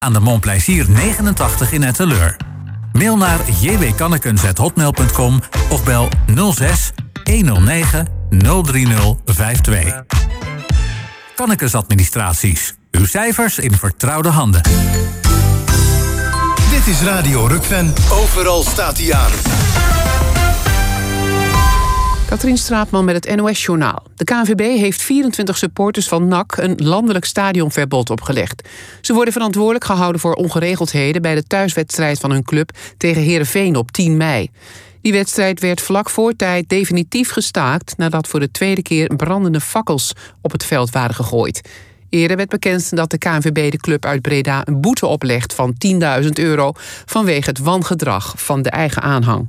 aan de Montplaisir 89 in Etteleur. Mail naar jwkannekens@hotmail.com of bel 06 109 03052. Kannekens Administraties. Uw cijfers in vertrouwde handen. Dit is Radio Rukven. Overal staat hij aan. Katrien Straatman met het NOS-journaal. De KNVB heeft 24 supporters van NAC een landelijk stadionverbod opgelegd. Ze worden verantwoordelijk gehouden voor ongeregeldheden bij de thuiswedstrijd van hun club tegen Heerenveen op 10 mei. Die wedstrijd werd vlak voor tijd definitief gestaakt nadat voor de tweede keer brandende fakkels op het veld waren gegooid. Eerder werd bekend dat de KNVB de club uit Breda een boete oplegt van €10.000 vanwege het wangedrag van de eigen aanhang.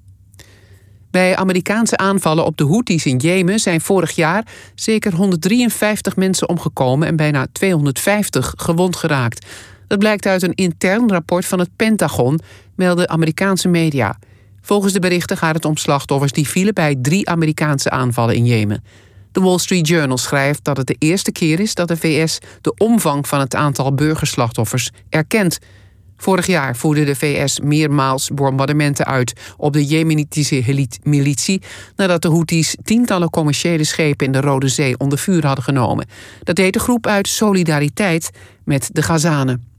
Bij Amerikaanse aanvallen op de Houthis in Jemen zijn vorig jaar zeker 153 mensen omgekomen en bijna 250 gewond geraakt. Dat blijkt uit een intern rapport van het Pentagon, melden Amerikaanse media. Volgens de berichten gaat het om slachtoffers die vielen bij 3 Amerikaanse aanvallen in Jemen. De Wall Street Journal schrijft dat het de eerste keer is dat de VS de omvang van het aantal burgerslachtoffers erkent. Vorig jaar voerde de VS meermaals bombardementen uit op de Jemenitische militie nadat de Houthis tientallen commerciële schepen in de Rode Zee onder vuur hadden genomen. Dat deed de groep uit solidariteit met de Gazanen.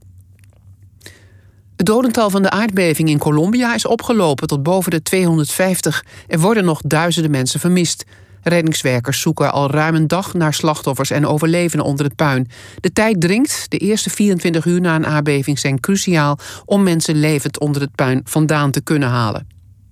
Het dodental van de aardbeving in Colombia is opgelopen tot boven de 250. Er worden nog duizenden mensen vermist. Reddingswerkers zoeken al ruim een dag naar slachtoffers en overlevenden onder het puin. De tijd dringt. De eerste 24 uur na een aardbeving zijn cruciaal om mensen levend onder het puin vandaan te kunnen halen.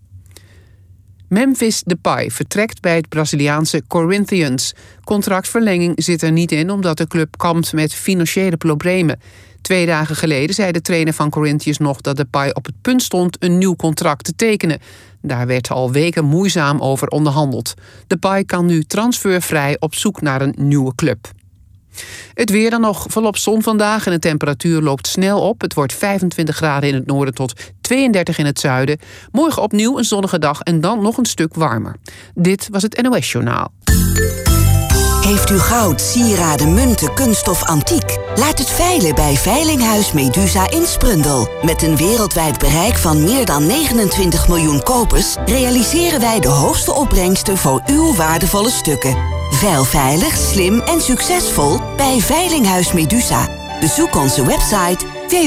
Memphis Depay vertrekt bij het Braziliaanse Corinthians. Contractverlenging zit er niet in omdat de club kampt met financiële problemen. 2 dagen geleden zei de trainer van Corinthians nog dat Depay op het punt stond een nieuw contract te tekenen. Daar werd al weken moeizaam over onderhandeld. Depay kan nu transfervrij op zoek naar een nieuwe club. Het weer dan nog volop zon vandaag en de temperatuur loopt snel op. Het wordt 25 graden in het noorden tot 32 in het zuiden. Morgen opnieuw een zonnige dag en dan nog een stuk warmer. Dit was het NOS Journaal. Heeft u goud, sieraden, munten, kunststof, antiek? Laat het veilen bij Veilinghuis Medusa in Sprundel. Met een wereldwijd bereik van meer dan 29 miljoen kopers realiseren wij de hoogste opbrengsten voor uw waardevolle stukken. Veil veilig, slim en succesvol bij Veilinghuis Medusa. Bezoek onze website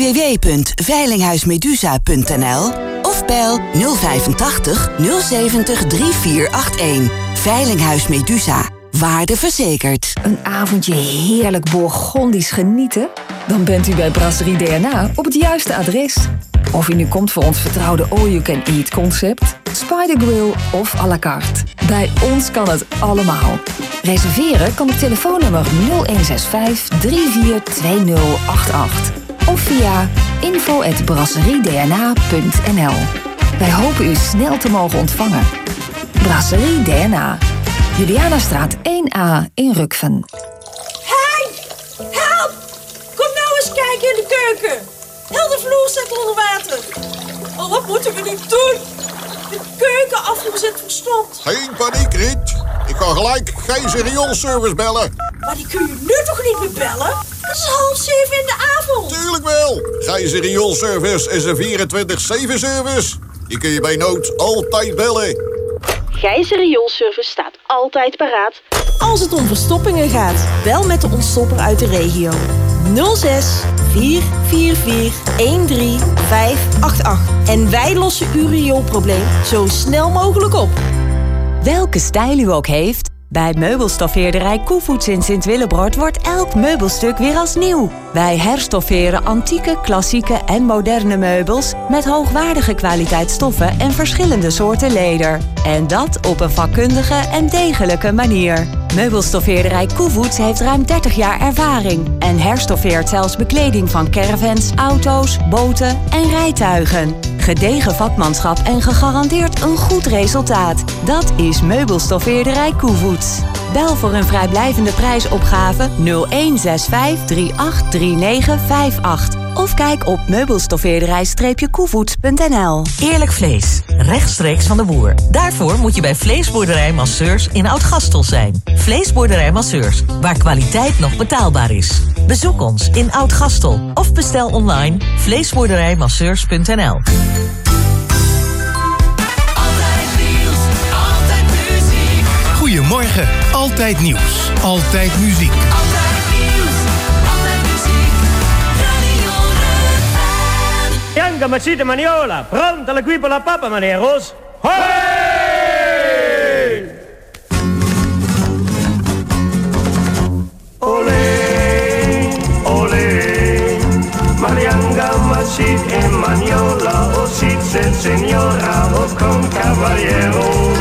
www.veilinghuismedusa.nl of bel 085 070 3481. Veilinghuis Medusa. Waarde verzekerd. Een avondje heerlijk Bourgondisch genieten? Dan bent u bij Brasserie DNA op het juiste adres. Of u nu komt voor ons vertrouwde all-you-can-eat concept, Spider Grill of à la carte. Bij ons kan het allemaal. Reserveren kan op telefoonnummer 0165 342088 of via info@brasseriedna.nl. Wij hopen u snel te mogen ontvangen. Brasserie DNA. Julianastraat 1A in Rukven. Hey! Help! Kom nou eens kijken in de keuken. Heel de vloer staat onder water. Oh, wat moeten we nu doen? De keukenafvoer zit verstomd. Geen paniek, Riet. Ik kan gelijk Gijzer Rioolservice bellen. Maar die kun je nu toch niet meer bellen? Het is 6:30 in de avond. Tuurlijk wel. Gijzer Rioolservice is een 24/7 service. Die kun je bij nood altijd bellen. Gijzer Rioolservice staat altijd paraat als het om verstoppingen gaat. Bel met de ontstopper uit de regio. 06 444 13588. En wij lossen uw rioolprobleem zo snel mogelijk op. Welke stijl u ook heeft, bij meubelstoffeerderij Koevoets in Sint-Willebroord wordt elk meubelstuk weer als nieuw. Wij herstofferen antieke, klassieke en moderne meubels met hoogwaardige kwaliteitsstoffen en verschillende soorten leder. En dat op een vakkundige en degelijke manier. Meubelstoffeerderij Koevoets heeft ruim 30 jaar ervaring en herstoffeert zelfs bekleding van caravans, auto's, boten en rijtuigen. Gedegen vakmanschap en gegarandeerd een goed resultaat. Dat is Meubelstoffeerderij Koevoets. Bel voor een vrijblijvende prijsopgave 0165 383958. Of kijk op meubelstoffeerderij-koevoets.nl. Eerlijk vlees, rechtstreeks van de boer. Daarvoor moet je bij Vleesboerderij Masseurs in Oud-Gastel zijn. Vleesboerderij Masseurs, waar kwaliteit nog betaalbaar is. Bezoek ons in Oud-Gastel of bestel online vleesboerderijmasseurs.nl. Goedemorgen, altijd nieuws, altijd muziek. Bianca Macita Maniola, pronta la qui per la papa, maneros. Hey! Olé, olé, Marianga Macita e Maniola, o sit signora, o con cavaliero.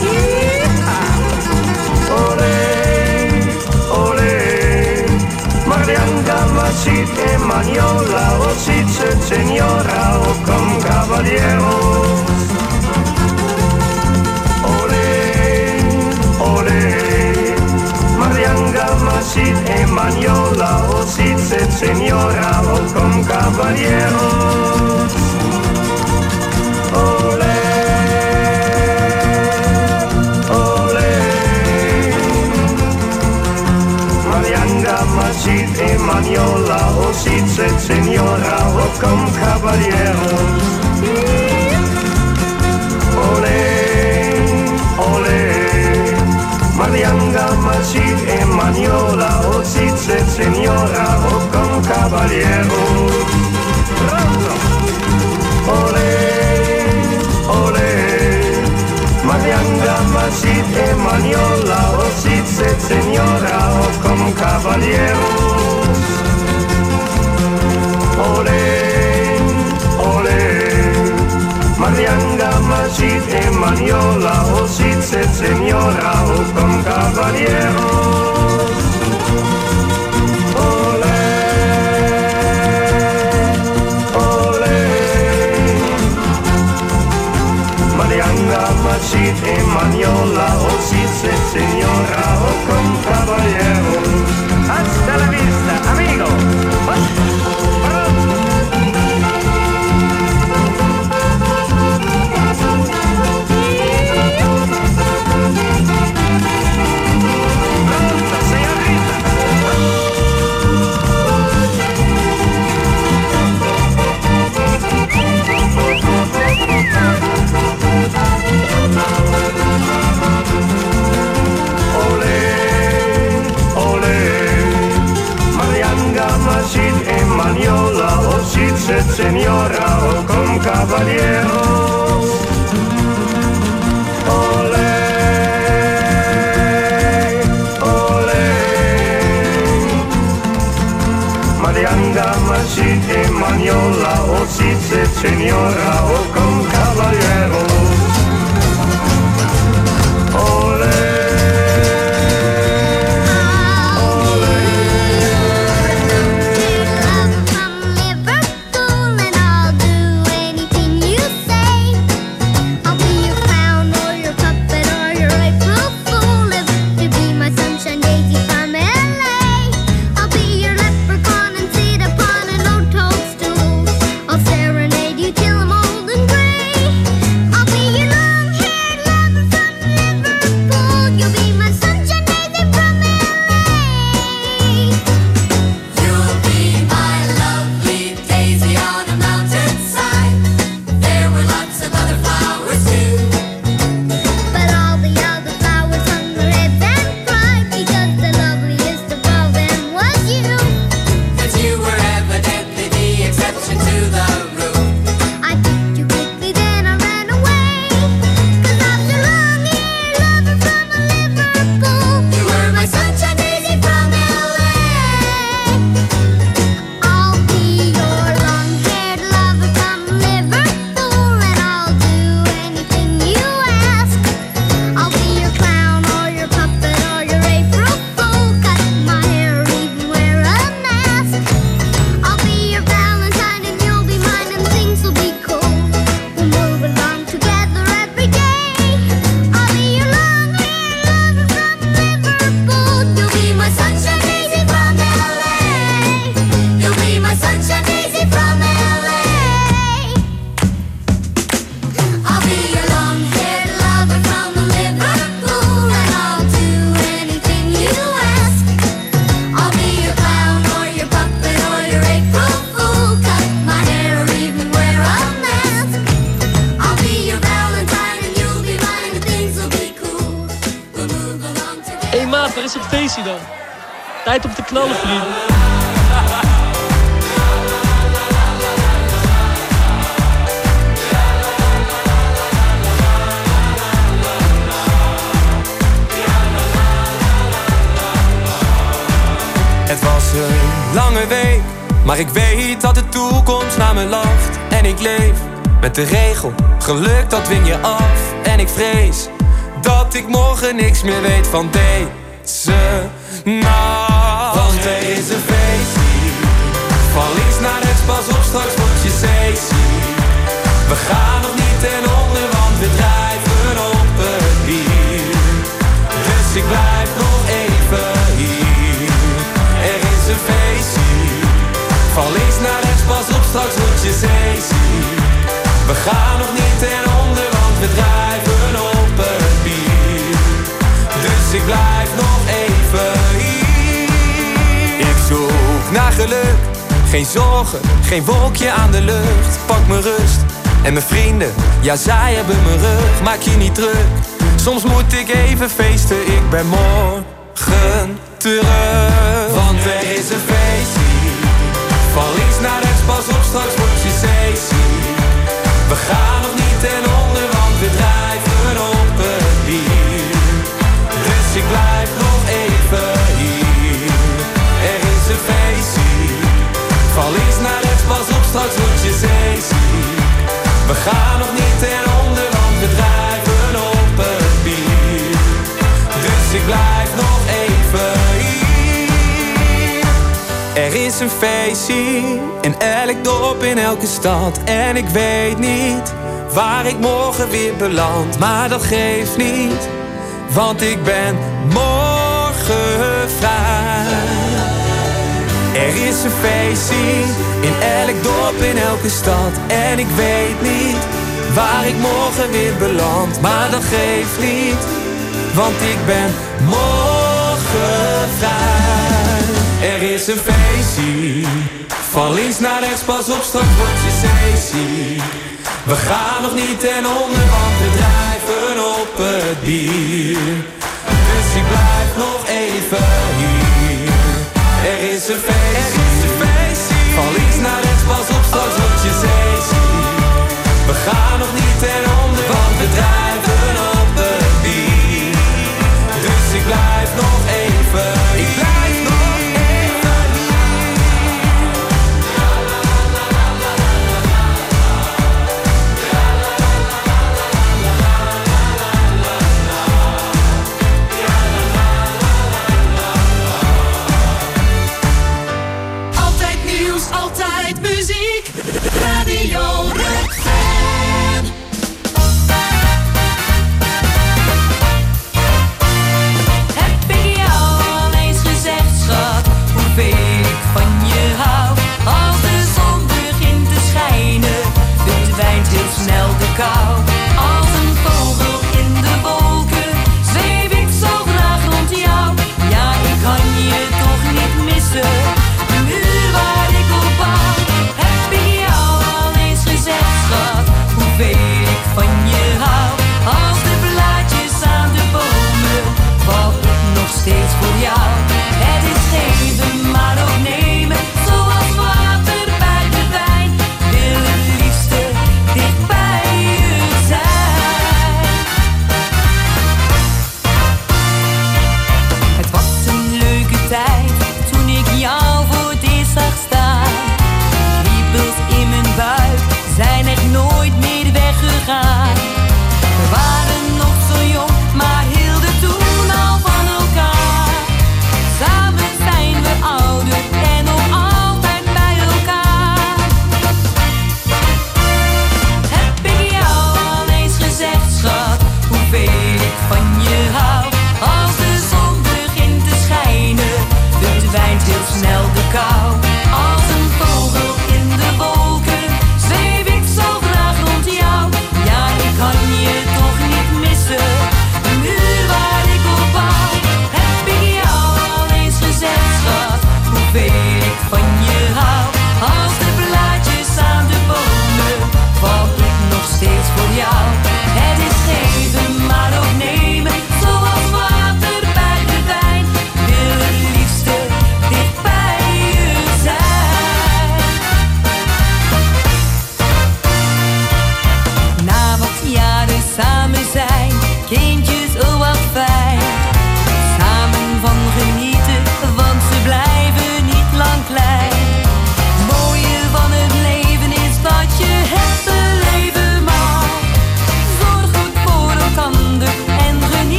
Olé, olé, Marianga Macita e Maniola, o sit signora, o con cavaliero. Olé, olé, Marianga Macita e Maniola, o sit signora, o con cavaliero. Olé, olé, Marianga Macita e Maniola, o sit signora, o con cavaliero. Olé, olé, Marianga Macita e Maniola, o sit signora, o con cavaliero. Olé, olé, Marianga Macita e Maniola, o sit signora, o con cavaliero. Olé, olé, Marianga Macita e Maniola, o sit signora, o con cavaliero. Marianga Macita e Maniola, o sit signora, o con cavaliero. Hasta la vista, amigo. Macita e Maniola, o sit signora, o con cavaliero. Olé, olé, Marianga Macita e Maniola, o sit signora, o con cavaliero. Olé. Serenade you till I'm old and gray. I'll be your long-haired lover I'll be your Valentine and you'll be mine. is het feestje dan. Tijd om te knallen, vrienden. Het was een lange week, maar ik weet dat de toekomst naar me lacht. En ik leef met de regel, geluk dat dwing je af. En ik vrees dat ik morgen niks meer weet van deze nacht. Want er is een feestje, van links naar rechts, pas op, straks wordt je zeezie. We gaan nog niet ten onder, want we drijven op het bier. Dus ik blijf nog even hier. Er is een feestje, van links naar rechts, pas op, straks wordt je zeezie. We gaan nog niet ten onder, want we drijven op het bier. Dus ik blijf nog even hier. Ik zoek naar geluk, geen zorgen, geen wolkje aan de lucht. Pak mijn rust en mijn vrienden, ja zij hebben mijn rug. Maak je niet druk, soms moet ik even feesten. Ik ben morgen terug. Want er is een feestje, van links naar rechts, pas op, straks wordt je zeezie. We gaan nog niet ten onder, want we drijven op het bier. Dus ik blijf nog even hier. Er is een feestje, van links naar rechts, pas op, straks wordt je zeezie. We gaan nog niet ten onder, want we drijven op het bier. Dus ik blijf nog even hier. Er is een feestje, in elk dorp, in elke stad. En ik weet niet waar ik morgen weer beland. Maar dat geeft niet, want ik ben morgen vrij. Er is een feestje, in elk dorp, in elke stad. En ik weet niet waar ik morgen weer beland. Maar dat geeft niet, want ik ben morgen vrij. Er is een feestje, van links naar rechts, pas op, straks wordt je zeezie. We gaan nog niet ten onder, want we drijven op het bier. Dus ik blijf nog even hier. Er is een feestje, van links naar rechts, pas op, straks wordt je zeezie. We gaan nog niet ten onder, want we drijven op het bier. Dus ik blijf nog even hier. Altijd muziek, Radio Redfan. Heb ik jou al eens gezegd, schat, hoeveel ik van je hou? Als de zon begint te schijnen, verdwijnt heel snel de kou. Als een vogel in de wolken, zweef ik zo graag rond jou. Ja, ik kan je toch niet missen. De muur waar ik op bouw, heb ik jou al eens gezegd.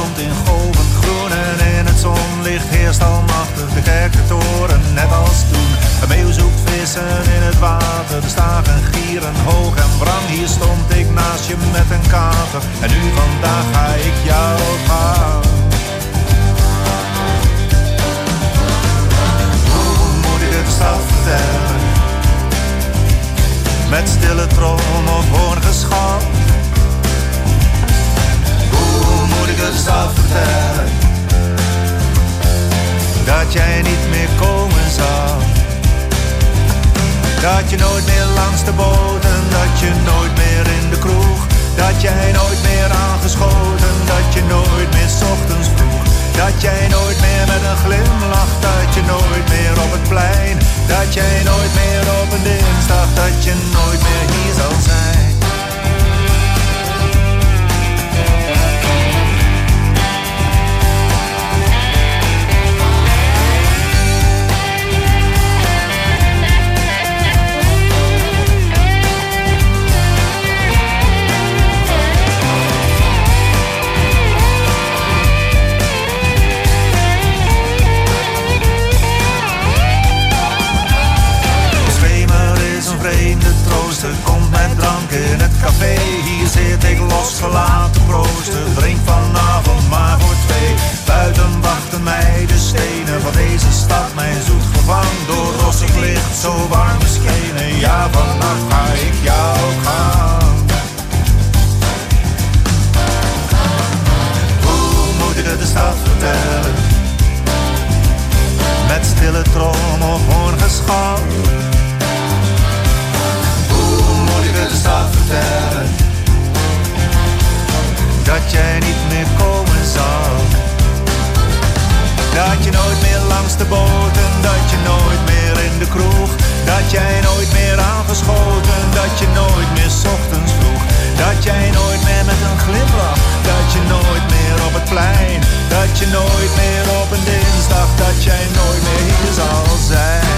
stond in golvend groen en in het zonlicht heerst almachtig de kerktoren, net als toen. Een meeuw zoekt vissen in het water, de stagen gieren hoog en wrang. Hier stond ik naast je met een kater en nu vandaag ga ik jou gaan. Hoe moet ik het stad vertellen? Met stille trom of hoorngeschal. Hoe moet ik het stad vertellen? Dat jij niet meer komen zal. Dat je nooit meer langs de boot en dat je nooit meer in de kroeg. Dat jij nooit meer aangeschoten, dat je nooit meer 's ochtends vroeg. Dat jij nooit meer met een glimlach, dat je nooit meer op het plein. Dat jij nooit meer op een dinsdag, dat je nooit meer hier zal zijn. Komt met drank in het café, hier zit ik losgelaten proosten. Drink vanavond maar voor twee. Buiten wachten mij de stenen van deze stad, mijn zoet gevangen door rossig licht, zo warm beschenen. Ja, vannacht ga ik jou gaan. Hoe moet ik het de stad vertellen? Met stille trom of hoorngeschal. De stad vertellen dat jij niet meer komen zal. Dat je nooit meer langs de boot en dat je nooit meer in de kroeg. Dat jij nooit meer aangeschoten, dat je nooit meer 's ochtends vroeg. Dat jij nooit meer met een glimlach, dat je nooit meer op het plein. Dat je nooit meer op een dinsdag, dat jij nooit meer hier zal zijn.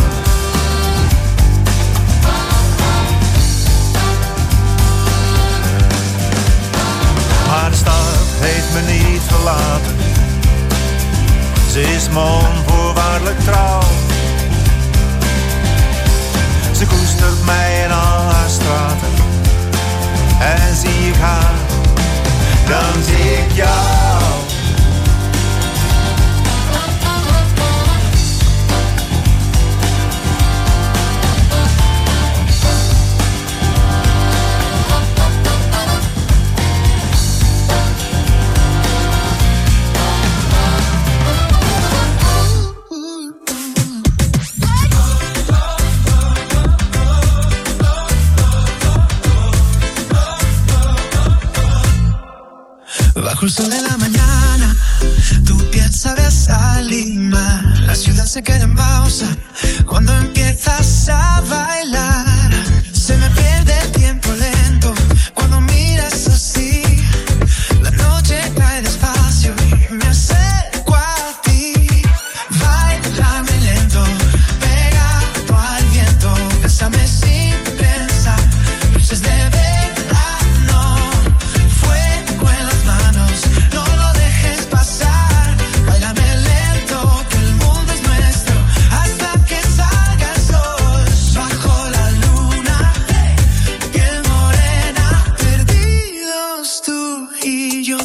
Maar de stad heeft me niet verlaten. Ze is me onvoorwaardelijk trouw. Ze koestert mij in al haar straten. En zie ik haar, dan zie ik jou. Bajo el sol de la mañana, tu pieza besa Lima. La ciudad se queda en pausa cuando empiezas a bailar. Se me pierde el tiempo lento cuando miras así. La noche cae despacio y me acerco a ti. Bailame lento, pegado al viento. Bésame sin pensar, luces de verano. Fuego en las manos, no lo dejes pasar. Bailame lento, que el mundo es nuestro hasta que salga el sol. Bajo la luna, piel morena, perdidos tú y yo.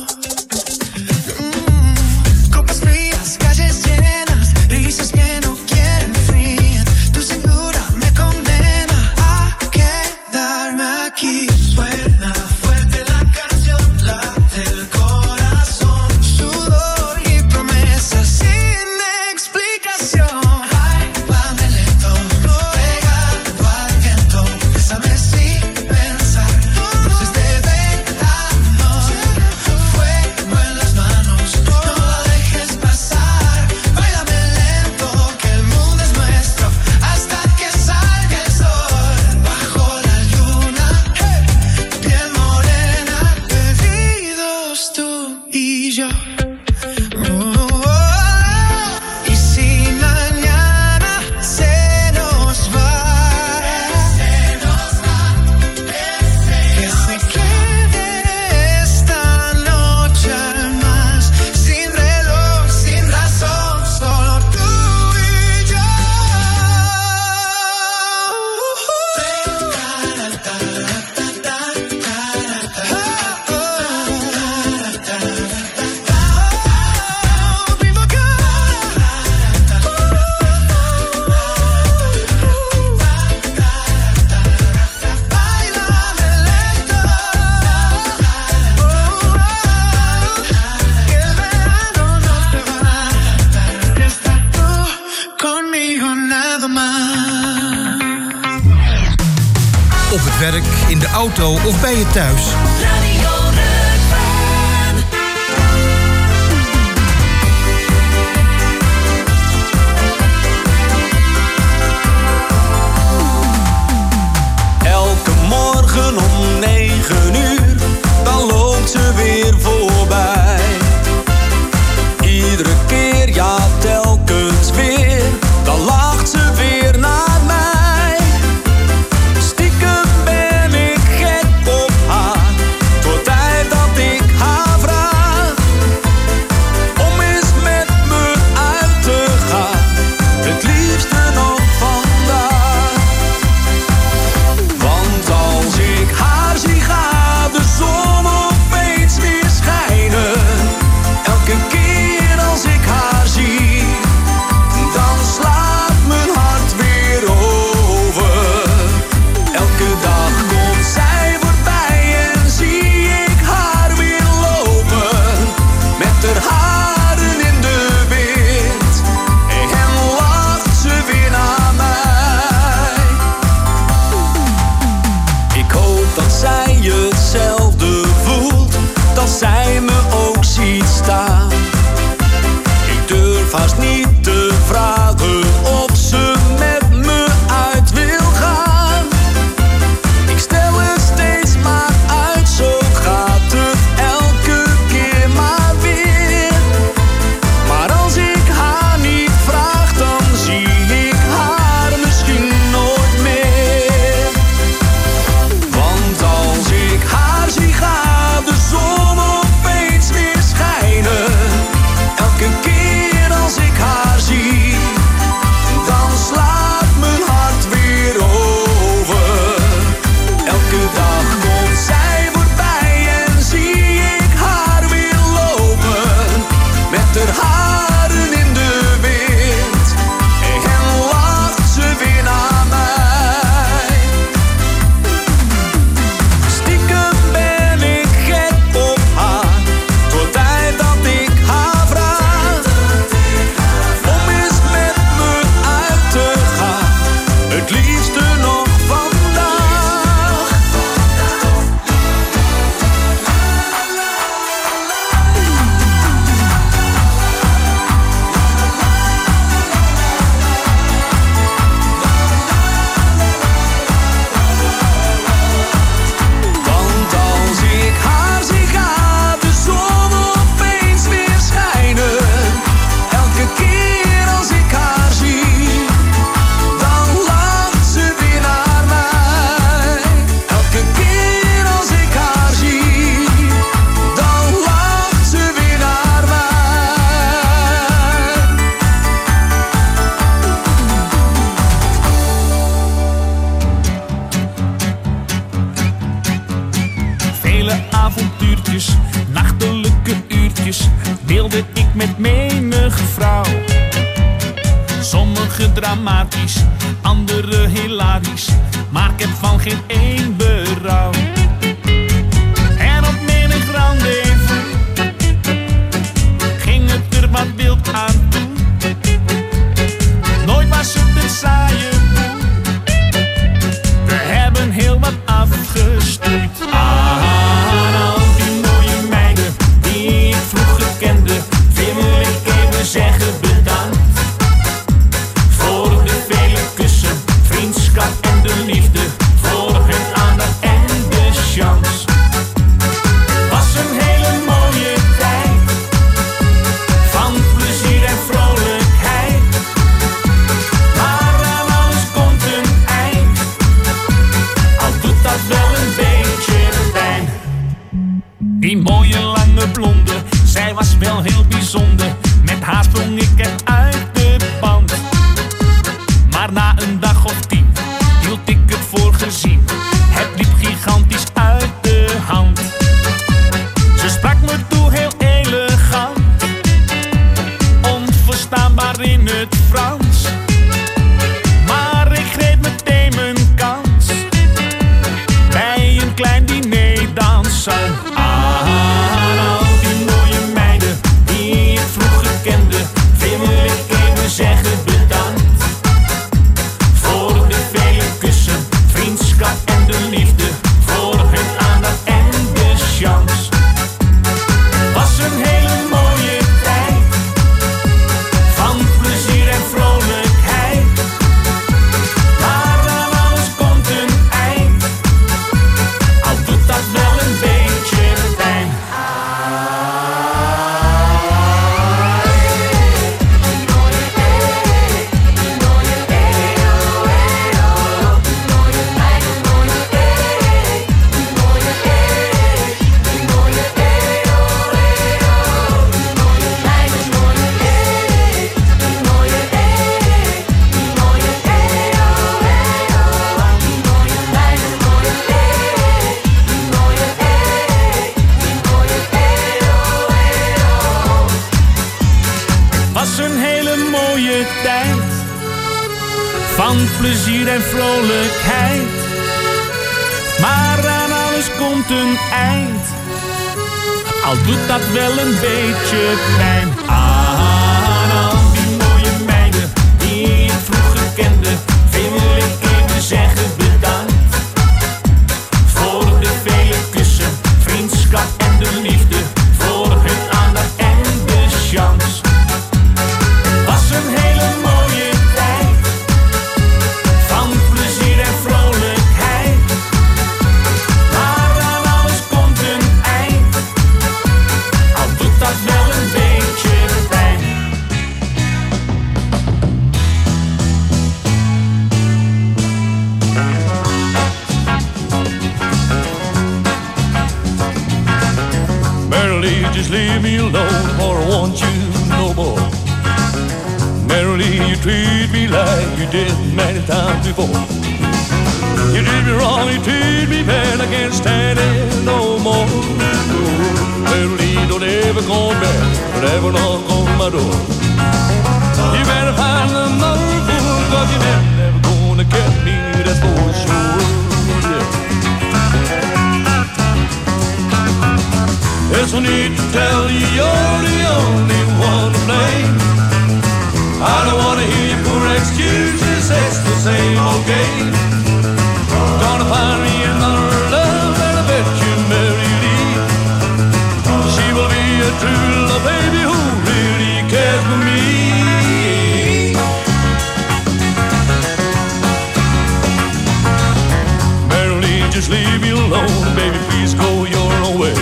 Copas frías, calles llenas, risas que no quieren fin. Tu cintura me condena a quedarme aquí. Suena fuerte la canción, late el corazón. Sudor y promesas sin explicación. Bailame lento, pegado al viento. Bésame sin pensar, luces de verano. Fuego en las manos, no lo dejes pasar. Bailame lento, que el mundo es nuestro hasta que salga el sol. Bajo la luna, piel morena, perdidos tú y yo. Y si mañana se nos va, que se quede esta noche más. werk, in de auto of bij je thuis. Radio Rukven. Elke morgen om 9 uur, dan loopt ze weer voorbij. Iedere keer, ja telkens weer, dan lacht ze weer naar mij. Stiekem ben ik gek op haar, tot tijd dat ik haar vraag om eens met me uit te gaan, het liefste nog vandaag. Want als ik haar zie, gaat de zon opeens weer schijnen. Elke keer als ik haar zie, dan slaat mijn hart weer over. Elke dag komt zij voorbij en zie ik haar weer lopen, met haar haren in de wind, en lacht ze weer naar mij. Ik hoop dat zij hetzelfde voelt, dat zij me ook ziet staan. Ik durf haast niet te vragen of ze met me uit wil gaan. Ik stel het steeds maar uit, zo gaat het elke keer maar weer. Maar als ik haar niet vraag, dan zie ik haar misschien nooit meer. Want als ik haar zie, gaat de zon opeens weer schijnen. Elke keer als ik haar zie, dan slaat mijn hart weer over. Elke dag komt zij voorbij en zie ik haar weer lopen, met haar haren in de wind, en lacht ze weer naar mij. Stiekem ben ik gek op haar, tot tijd dat ik haar vraag om eens met me uit te gaan, het liefste nog vandaag. Want als ik haar zie, gaat de zon opeens weer schijnen. Elke keer als ik haar zie, dan lacht ze weer naar mij. Elke keer als ik haar zie, dan lacht ze weer naar mij. Vele avontuurtjes, nachtelijke uurtjes, deelde ik met menige vrouw. Sommige dramatisch, andere hilarisch, maar ik heb van geen één berouw. En op menig rendezvous ging het er wat wild aan toe. Nooit was het een saaie boel, we hebben heel wat afgestuurd. Aan al die mooie meiden die ik vroeger kende, wil ik even zeggen bedankt. Voor de vele kussen, vriendschap en de liefde, voor hun aandacht en de chance. Was een hele mooie tijd, van plezier en vrolijkheid. Maar aan alles komt een eind, al doet dat wel een beetje pijn. Die mooie lange blonde, zij was wel heel bijzonder. Met haar sprong ik eruit de band. Maar na een dag of 10 hield ik het voor gezien. Het liep gigantisch uit de hand. Ze sprak me toe heel elegant, onverstaanbaar in het Frans. Maar ik greep meteen mijn kans bij een klein diner dansant. Aan al die mooie meiden die ik vroeger kende, wil ik was een hele mooie tijd van plezier en vrolijkheid. Maar aan alles komt een eind, al doet dat wel een beetje pijn. Aan al die mooie meiden die ik vroeger kende, wil ik even zeggen bedankt. Voor de vele kussen, vriendschap en de liefde, voor hun aandacht en de chance. Was een hele mooie tijd van plezier en vrolijkheid. Maar aan alles komt een eind, al doet dat wel een beetje pijn. Merrily, just leave me alone, or I want you no more. Merrily, you treat me like you did many times before. You did me wrong, you treat me bad, I can't stand it no more. Merrily, don't ever come back, don't ever knock on my door. You better find another fool, 'cause you're never gonna get me, that's for sure. There's no need to tell you you're the only one to blame. I don't wanna hear your poor excuses, it's the same old game. Gonna find me another love, and I bet you Mary Lee. She will be a true love baby who really cares for me. Mary Lee, just leave me alone, baby, please go your own way.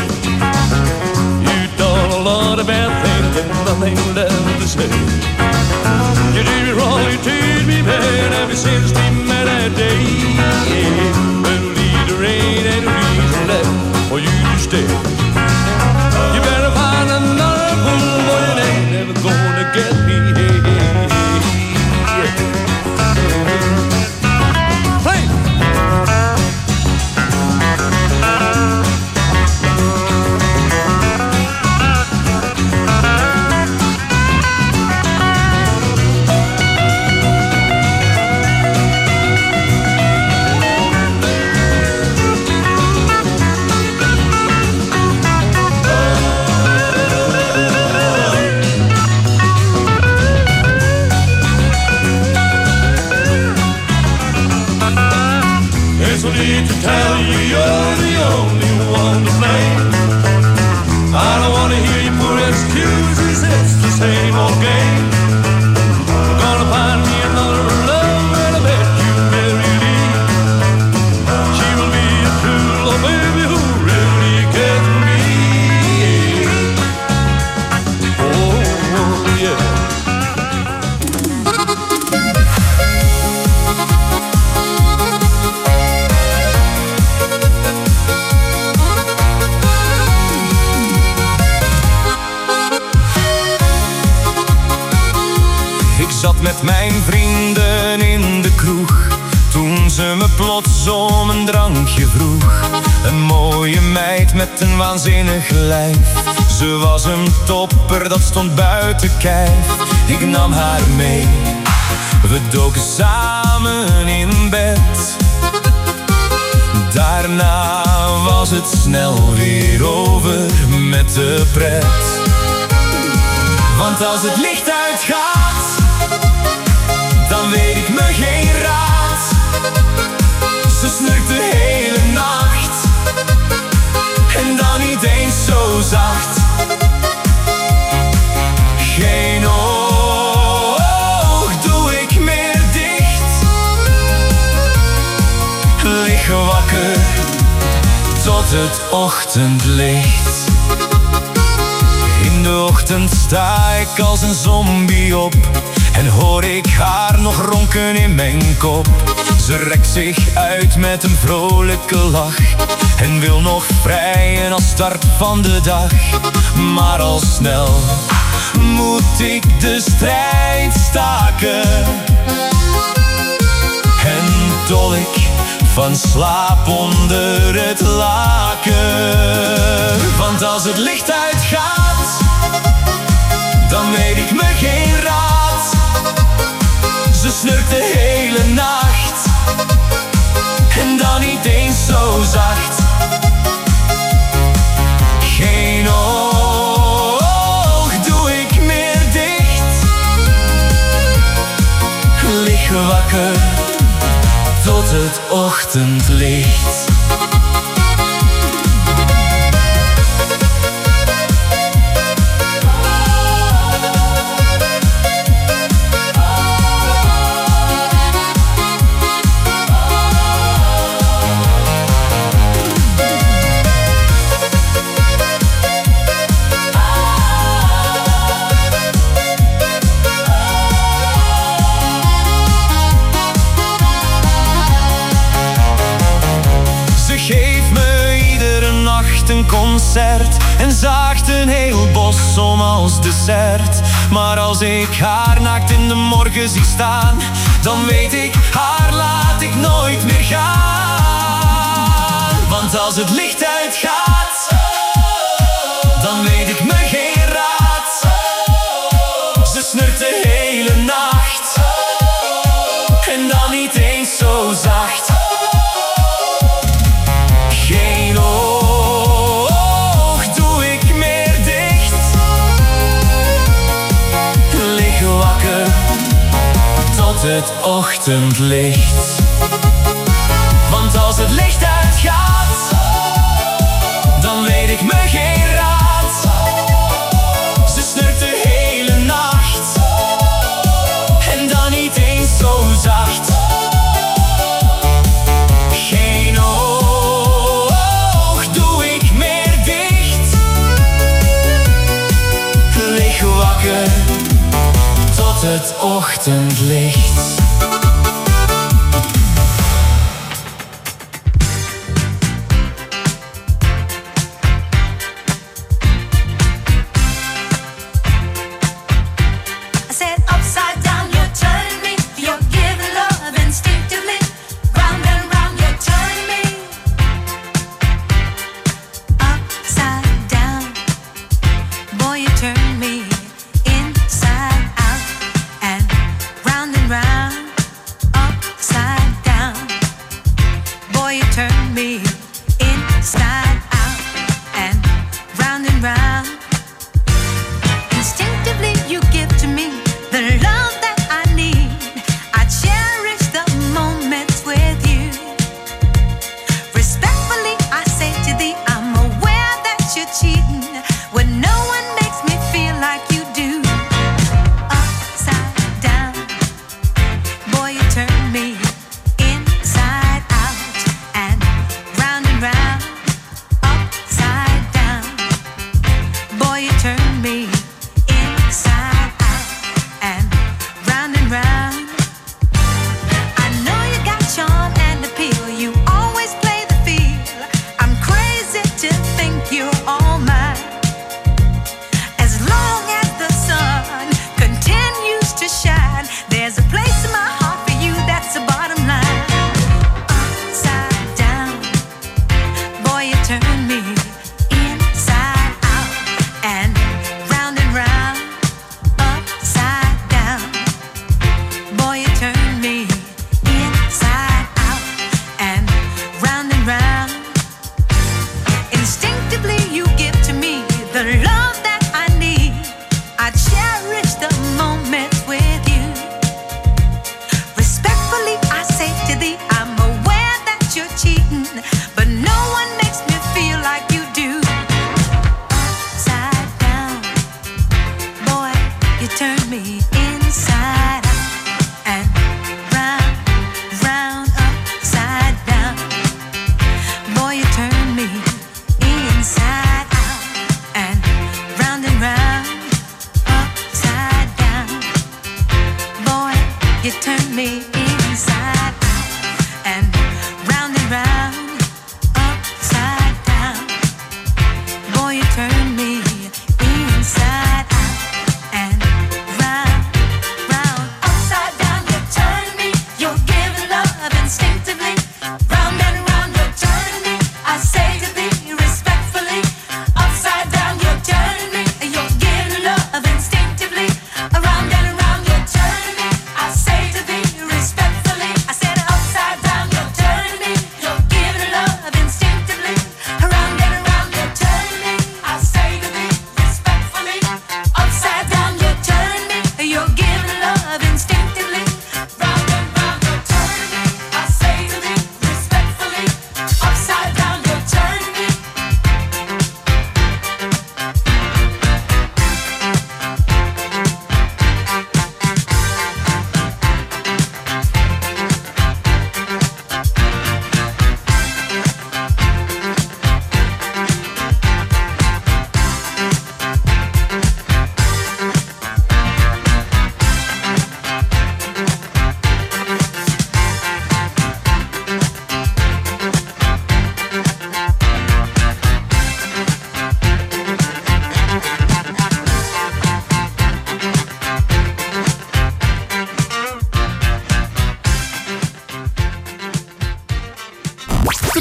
A lot of bad things and nothing left to say. You did me wrong, you treated me bad ever since we met that day. Well, there ain't any reason left for you to stay. You better find another fool, boy, you ain't never gonna get me. Play! No need to tell you you're the only one to blame. I don't wanna hear your poor excuses, it's the same old game. Gonna find me another love, and I bet you Mary Lee. She will be a true love baby who really cares for me. Oh, yeah. Ik zat met mijn vrienden in de kroeg, toen ze me plots om een drankje vroeg. Een mooie meid met een waanzinnig lijf, ze was een topper, dat stond buiten kijf. Ik nam haar mee, we doken samen in bed. Daarna was het snel weer over met de pret. Want als het licht uitgaat, dan weet ik me geen raad. Ze snurkt de hele nacht, en dan niet eens zo zacht. Geen oog doe ik meer dicht. Lig wakker tot het ochtendlicht. In de ochtend sta ik als een zombie op en hoor ik haar nog ronken in mijn kop. Ze rekt zich uit met een vrolijke lach en wil nog vrijen als start van de dag. Maar al snel moet ik de strijd staken en dol ik van slaap onder het laken. Want als het licht uitgaat, dan weet ik me geen de hele nacht. En dan niet eens zo zacht. Geen oog doe ik meer dicht. Lig wakker tot het ochtendlicht. Een concert en zaagt een heel bos om als dessert. Maar als ik haar naakt in de morgen zie staan, dan weet ik, haar laat ik nooit meer gaan. Want als het licht uitgaat, dan weet ik me geen raad. Ze snurt de hele nacht en dan niet eens zo zacht. Geen oog doe ik meer dicht. Lig wakker tot het ochtendlicht. Want als het licht uitgaat, dan weet ik me geen raad. Ze snurt de hele nacht en dan niet eens zo zacht. Geen oog doe ik meer dicht. Lig wakker tot het ochtendlicht.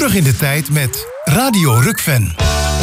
Terug in de tijd met Radio Rukven.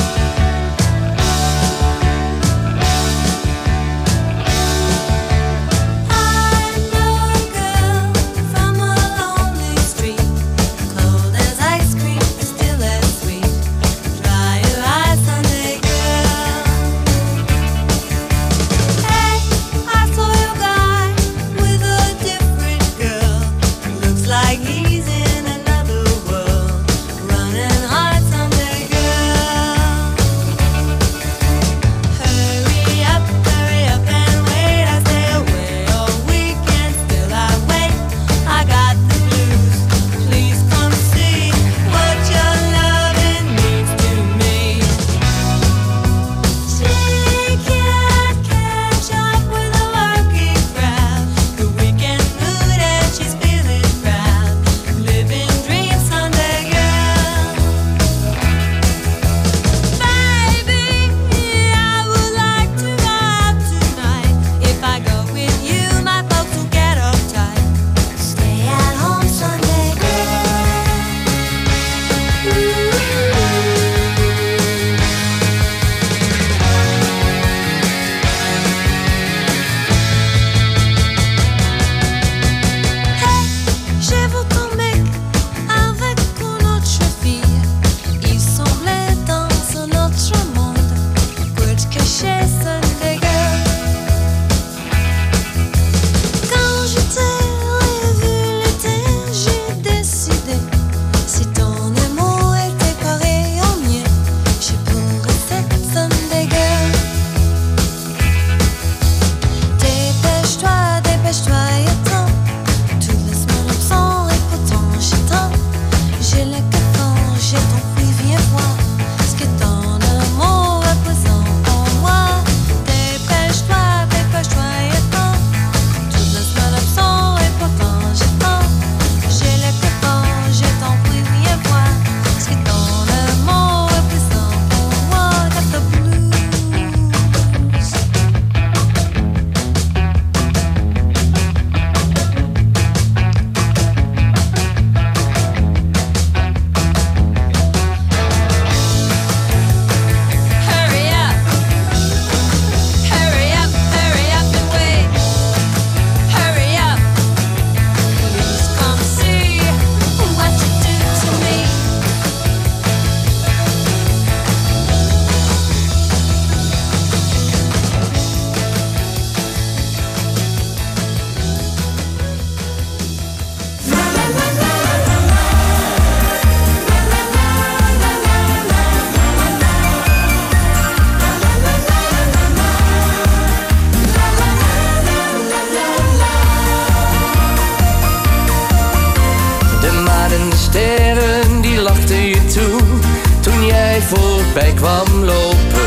voorbij kwam lopen.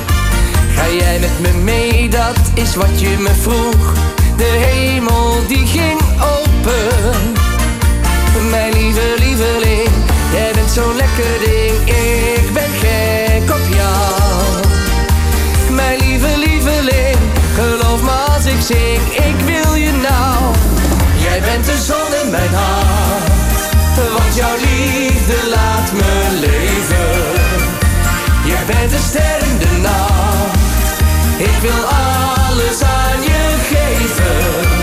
Ga jij met me mee, dat is wat je me vroeg. De hemel die ging open. Mijn lieve lieveling, jij bent zo'n lekker ding. Ik ben gek op jou. Mijn lieve lieveling, geloof me als ik zing. Ik wil je nou. Jij bent de zon in mijn hart, want jouw liefde laat me leven. Jij bent de ster in de nacht, ik wil alles aan je geven.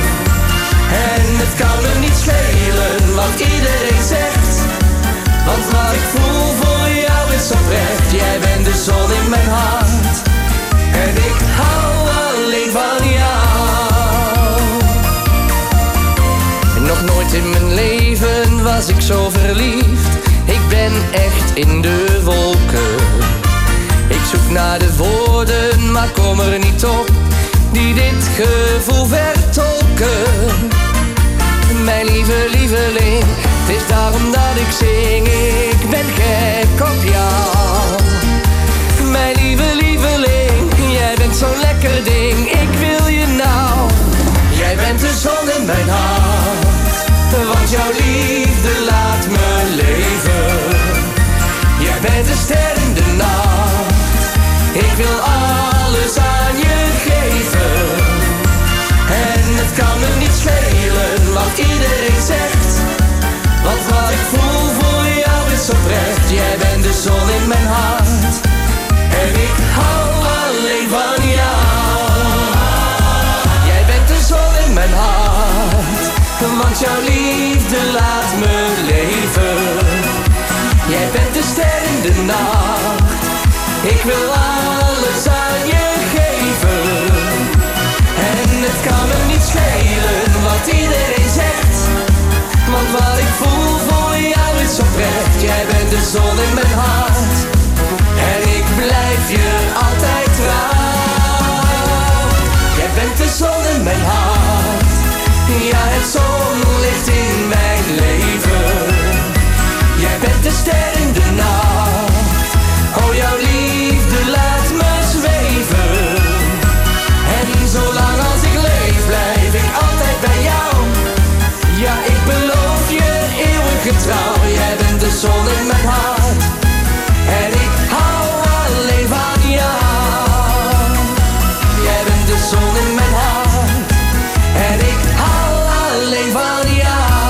En het kan me niet schelen wat iedereen zegt, want wat ik voel voor jou is oprecht. Jij bent de zon in mijn hart en ik hou alleen van jou. Nog nooit in mijn leven was ik zo verliefd. Ik ben echt in de wolken. Ik zoek naar de woorden, maar kom er niet op, die dit gevoel vertolken. Mijn lieve lieveling, het is daarom dat ik zing. Ik ben gek op jou. Mijn lieve lieveling, jij bent zo'n lekker ding. Ik wil je nou. Jij bent de zon in mijn hart, want jouw liefde laat me leven. Jij bent de ster in de nacht, ik wil alles aan je geven. En het kan me niet schelen wat iedereen zegt, want wat ik voel voor jou is oprecht. Want jouw liefde laat me leven. Jij bent de ster in de nacht. Ik wil alles aan je geven. En het kan me niet schelen wat iedereen zegt. Want wat ik voel voor jou is oprecht. Jij bent de zon in mijn hart. En ik blijf je altijd trouw. Jij bent de zon in mijn hart. Ja, het zonlicht in mijn leven. Jij bent de ster in de nacht. Oh, jouw liefde laat me zweven. En zolang als ik leef, blijf ik altijd bij jou. Ja, ik beloof je eeuwig getrouw. Jij bent de zon in mijn hart. En ik hou alleen van jou. Jij bent de zon in mijn hart. En ik hou alleen van jou.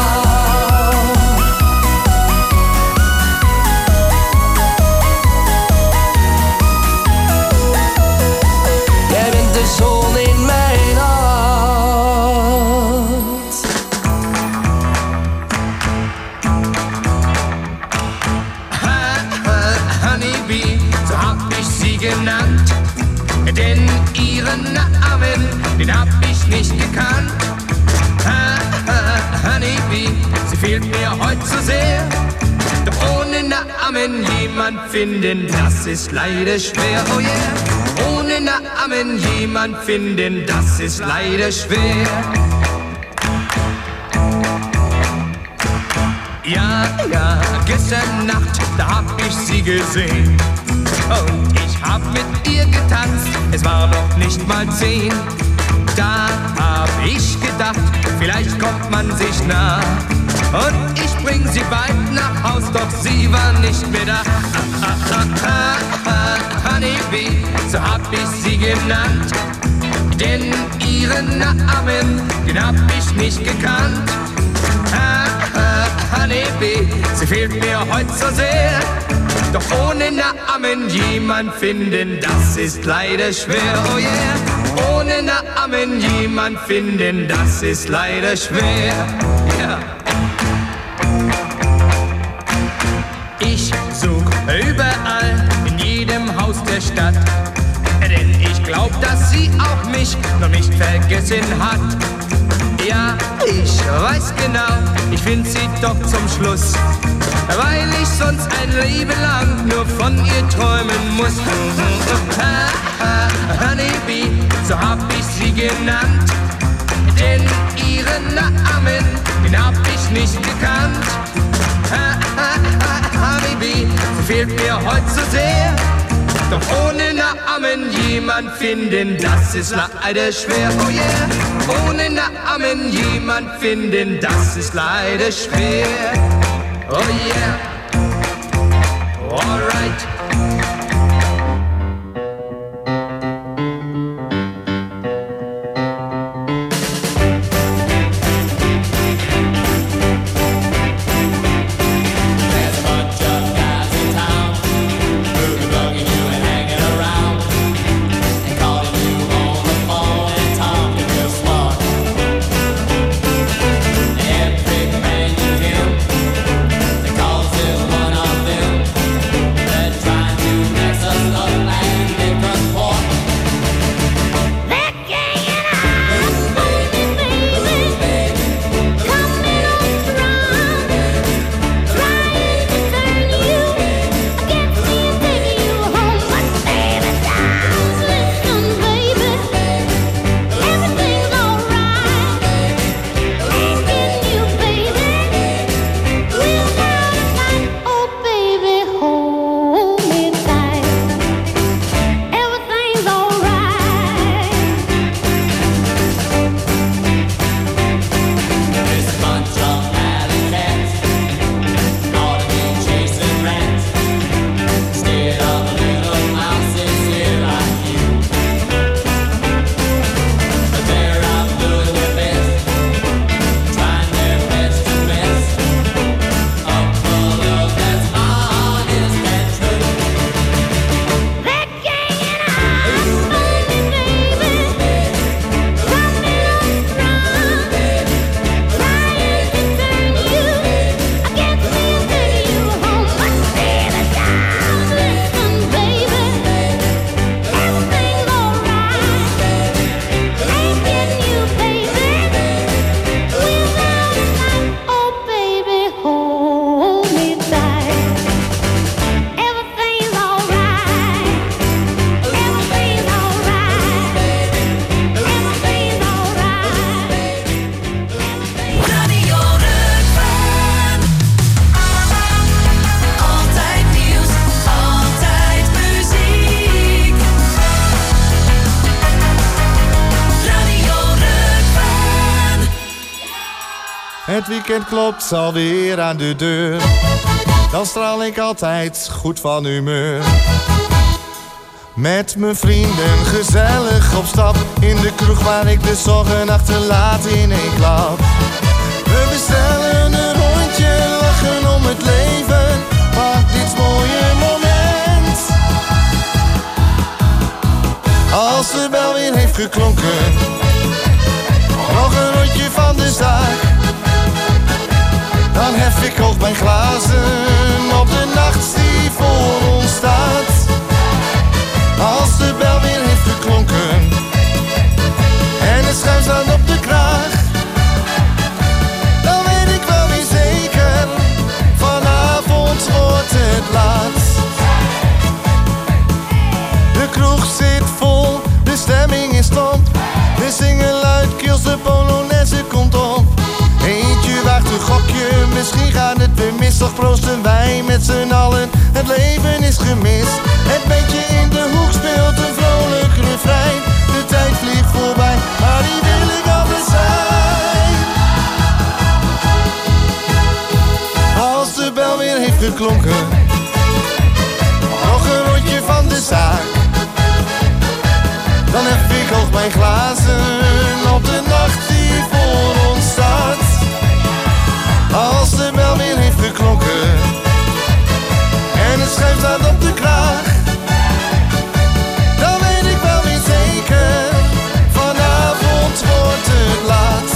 Jij bent de zon in mijn hart. Honeybee, so hab ich sie genannt. Denn ihren Namen, den hab ich nicht gekannt. Honeybee, sie fehlt mir heute so sehr. Doch ohne Namen jemand finden, das ist leider schwer, oh yeah. Ohne Namen jemand finden, das ist leider schwer. Ja, ja, gestern Nacht, da hab ich sie gesehen. Und ich hab mit ihr getanzt, es war noch nicht mal 10. Da hab ich gedacht, vielleicht kommt man sich nah. Und ich bring sie bald nach Haus, doch sie war nicht mehr da. Honeybee, so hab ich sie genannt. Denn ihren Namen, den hab ich nicht gekannt. Honeybee, sie fehlt mir heute so sehr. Doch ohne Namen jemand finden, das ist leider schwer, oh yeah. Ohne Namen jemand finden, das ist leider schwer, yeah. Ich such überall, in jedem Haus der Stadt. Denn ich glaub, dass sie auch mich noch nicht vergessen hat. Ja, ich weiß genau, ich find sie doch zum Schluss, weil ich sonst ein Leben lang nur von ihr träumen muss. Honeybee, so hab ich sie genannt. Denn ihren Namen, den hab ich nicht gekannt. Honeybee, sie fehlt mir heute so sehr. Doch ohne Namen jemand finden, das ist leider schwer, oh yeah. Ohne Namen jemand finden, das ist leider schwer, oh yeah. Alright. Try Het weekend klopt alweer aan de deur. Dan straal ik altijd goed van humeur. Met mijn vrienden gezellig op stap. In de kroeg waar ik de zorgen achterlaat in één klap. We bestellen een rondje, lachen om het leven. Pak dit mooie moment. Als de bel weer heeft geklonken. Nog een rondje van de zaak. Dan hef ik hoog mijn glazen op de nacht die voor ons staat. Als de bel weer heeft geklonken en het schuim staat op de kraag, dan weet ik wel weer zeker, vanavond wordt het laat. De kroeg zit vol, de stemming is top. We zingen luidkeels, de Polonaise komt op. Eentje waagt een gokje, misschien gaat het weer mis. Toch proosten wij met z'n allen, het leven is gemist. Het beetje in de hoek speelt een vrolijk refrein. De tijd vliegt voorbij, maar die wil ik altijd zijn. Als de bel weer heeft geklonken, nog een rondje van de zaak. Dan hef ik hoog mijn glazen op de nacht die voor ons staat. Als de bel weer heeft geklonken en het schuim staat op de kraag, dan weet ik wel weer zeker, vanavond wordt het laat.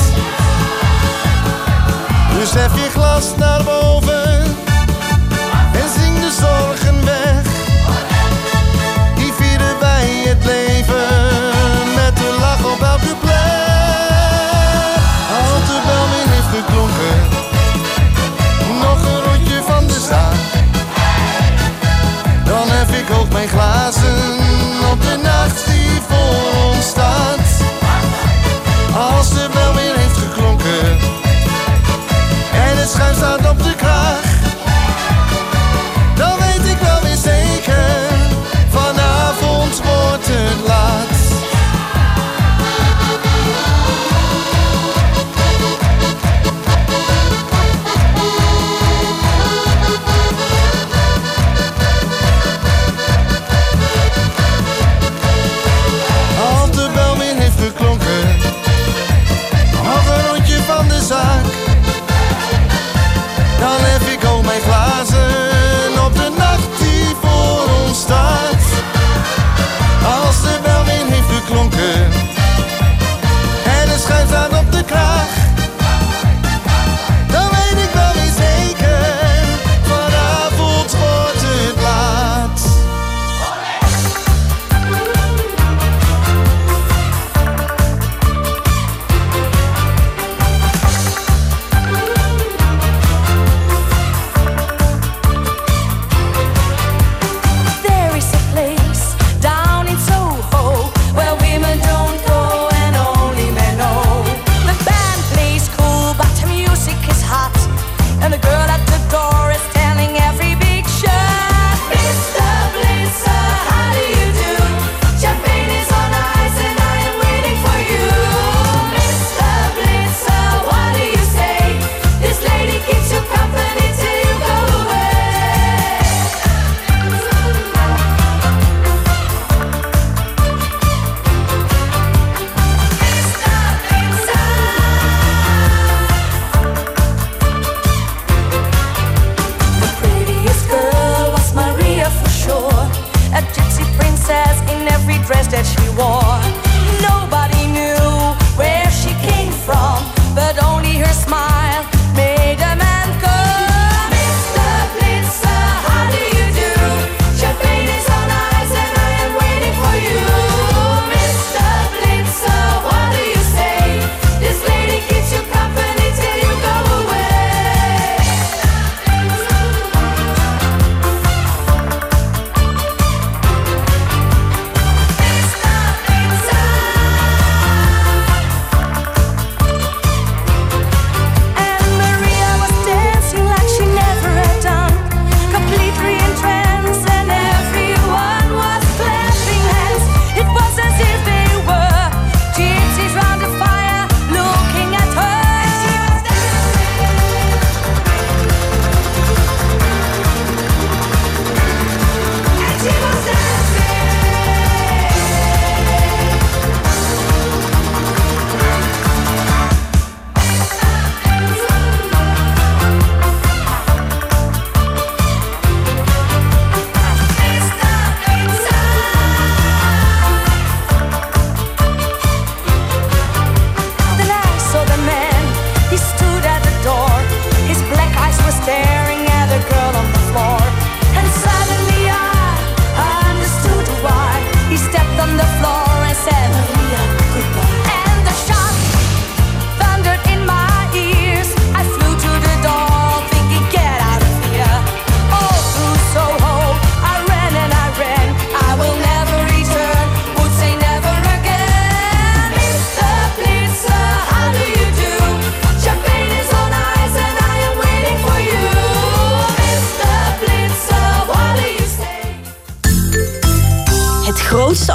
Dus hef je glas naar boven en zing de zorgen weg. Die vieren wij het leven met de lach op elke plek. Als de bel weer heeft geklonken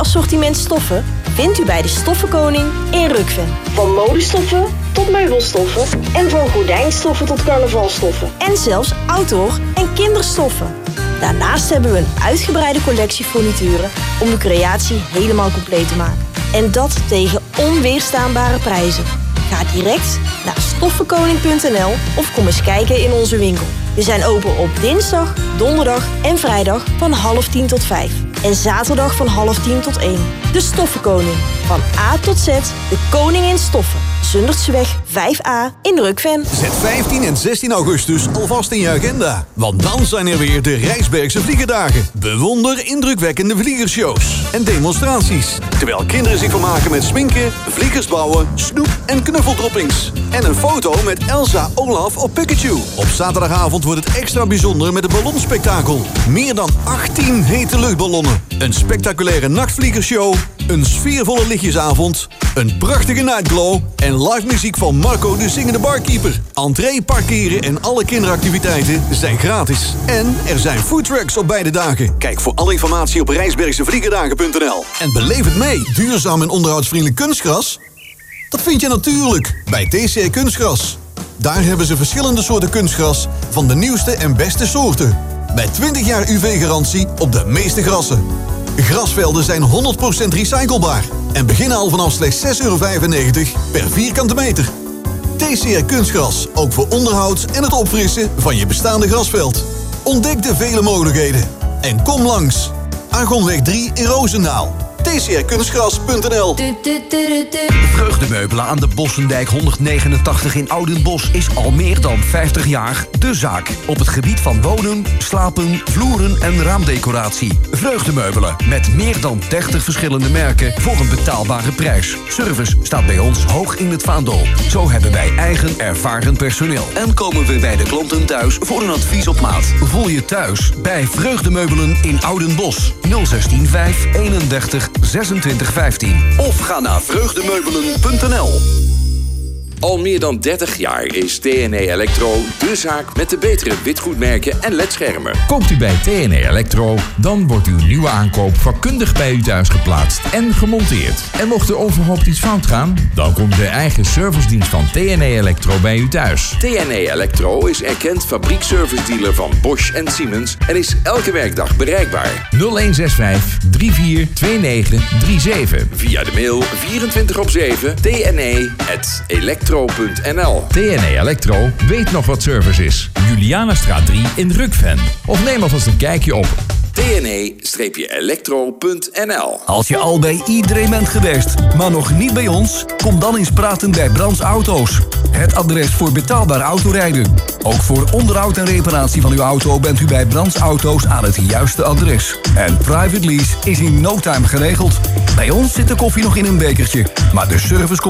assortiment stoffen vindt u bij de Stoffenkoning in Rukven. Van modestoffen tot meubelstoffen en van gordijnstoffen tot carnavalstoffen. En zelfs outdoor- en kinderstoffen. Daarnaast hebben we een uitgebreide collectie furnituren om uw creatie helemaal compleet te maken. En dat tegen onweerstaanbare prijzen. Ga direct naar stoffenkoning.nl of kom eens kijken in onze winkel. We zijn open op dinsdag, donderdag en vrijdag van 9:30 tot 5. En zaterdag van 9:30 tot 1. De Stoffenkoning. Van A tot Z, de koning in stoffen. Zundertseweg 5A in Rukven. Zet 15 en 16 augustus alvast in je agenda. Want dan zijn er weer de Rijsbergse Vliegerdagen. Bewonder indrukwekkende vliegershows en demonstraties. Terwijl kinderen zich vermaken met sminken, vliegers bouwen, snoep en knuffeldroppings. En een foto met Elsa, Olaf of Pikachu. Op zaterdagavond wordt het extra bijzonder met een ballonspektakel. Meer dan 18 hete luchtballonnen. Een spectaculaire nachtvliegershow. Een sfeervolle lichtjesavond. Een prachtige nightglow. En live muziek van Marco de zingende barkeeper. Entree, parkeren en alle kinderactiviteiten zijn gratis. En er zijn foodtrucks op beide dagen. Kijk voor alle informatie op rijsbergsevliegerdagen.nl. En beleef het mee. Duurzaam en onderhoudsvriendelijk kunstgras? Dat vind je natuurlijk bij TCR Kunstgras. Daar hebben ze verschillende soorten kunstgras van de nieuwste en beste soorten. Met 20 jaar UV-garantie op de meeste grassen. Grasvelden zijn 100% recyclebaar en beginnen al vanaf slechts €6,95 per vierkante meter. TCR Kunstgras, ook voor onderhoud en het opfrissen van je bestaande grasveld. Ontdek de vele mogelijkheden en kom langs. Argonweg 3 in Roosendaal. tcrkunstgras.nl. Vreugdemeubelen aan de Bossendijk 189 in Oudenbosch is al meer dan 50 jaar de zaak. Op het gebied van wonen, slapen, vloeren en raamdecoratie. Vreugdemeubelen met meer dan 30 verschillende merken voor een betaalbare prijs. Service staat bij ons hoog in het vaandel. Zo hebben wij eigen ervaren personeel. En komen we bij de klanten thuis voor een advies op maat. Voel je thuis bij Vreugdemeubelen in Oudenbosch. 016 5 31 26 15. Of ga naar vreugdemeubelen.nl. Al meer dan 30 jaar is TNE Electro de zaak met de betere witgoedmerken en ledschermen. Koopt u bij TNE Electro, dan wordt uw nieuwe aankoop vakkundig bij u thuis geplaatst en gemonteerd. En mocht er onverhoopt iets fout gaan, dan komt de eigen servicedienst van TNE Electro bij u thuis. TNE Electro is erkend fabriekservice-dealer van Bosch en Siemens en is elke werkdag bereikbaar. 0165 342937. Via de mail 24/7 tne@electro.nl. TNE Electro weet nog wat service is. Julianastraat 3 in Rukven. Of neem alvast een kijkje op tne-electro.nl. Als je al bij iedereen bent geweest, maar nog niet bij ons, kom dan eens praten bij Brands Auto's. Het adres voor betaalbaar autorijden. Ook voor onderhoud en reparatie van uw auto bent u bij Brands Auto's aan het juiste adres. En private lease is in no time geregeld. Bij ons zit de koffie nog in een bekertje, maar de service komt